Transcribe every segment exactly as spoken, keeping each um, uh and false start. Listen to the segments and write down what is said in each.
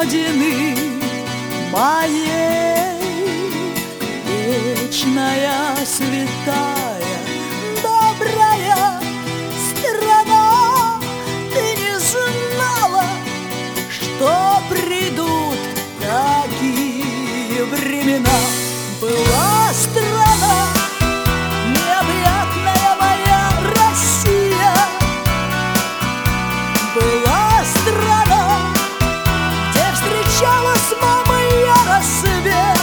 Родины моей, вечная, святая, добрая страна. Ты не знала, что придут такие времена. Была страна необъятная моя Россия, была страна, где встречала с мамой я рассвет,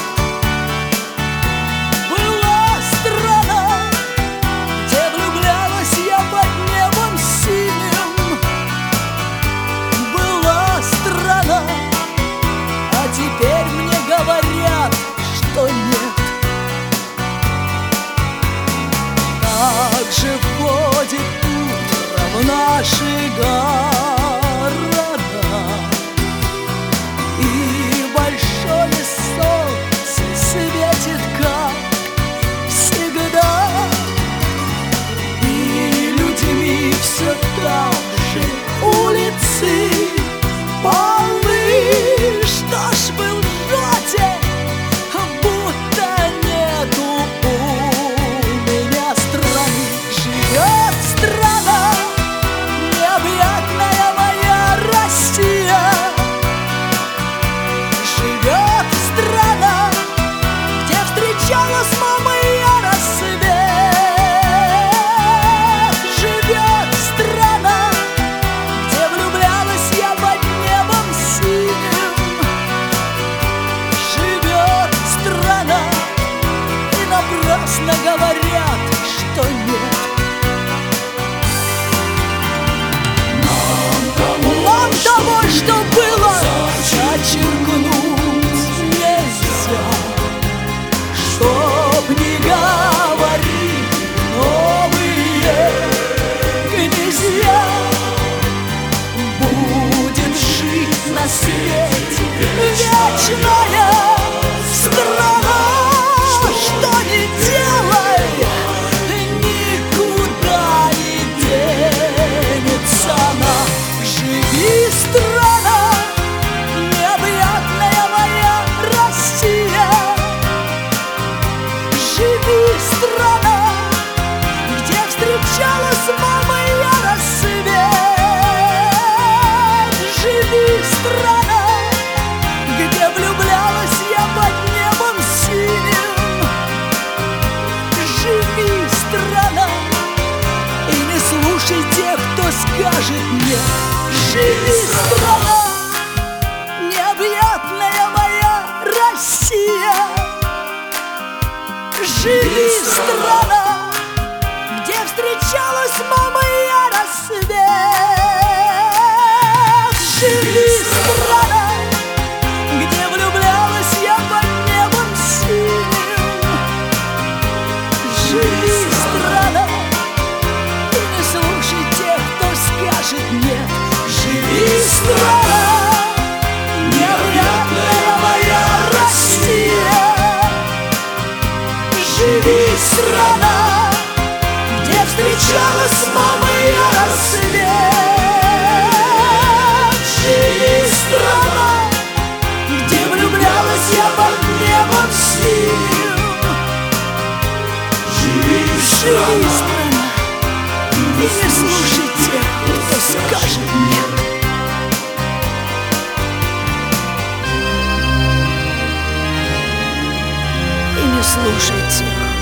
была страна, где влюблялась я под небом синим, была страна, а теперь мне говорят, что нет. Как же входит утро в наши города, и большое солнце светит, как всегда, и людьми все там же улицы полны. Что ж был вроде, будто нету у меня страны. Живет страна необъятная моя Россия, живет страна, где встречала с мамой я рассвет, живет страна, где влюблялась я под небом синим, живет страна, и напрасно говорят, что нет. Нам того, что было, зачеркнуть нельзя, чтоб не говорили новые князья. Будет жить на свете вечная страна. Что ни делай, никуда не денется она. Живи, страна, необъятная моя Россия, живи, страна, где встречала с мамой я рассвет, живи, страна, где влюблялась я под небом синим, живи, страна, и не слушай тех, кто скажет нет. Живи, страна, необъятная моя Россия, живи, страна, где встречалась с мамой я рассвет, живи, страна, где влюблялась я под небом синим, живи, страна, и не слушай тех, кто скажет нет. Живи, страна, необъятная моя Россия, живи, страна, где встречалась с мамой я рассвет, живи, страна, где влюблялась я под небом синим, живи, живи, страна, и не слушай тех, кто скажет нет. И не слушай тех,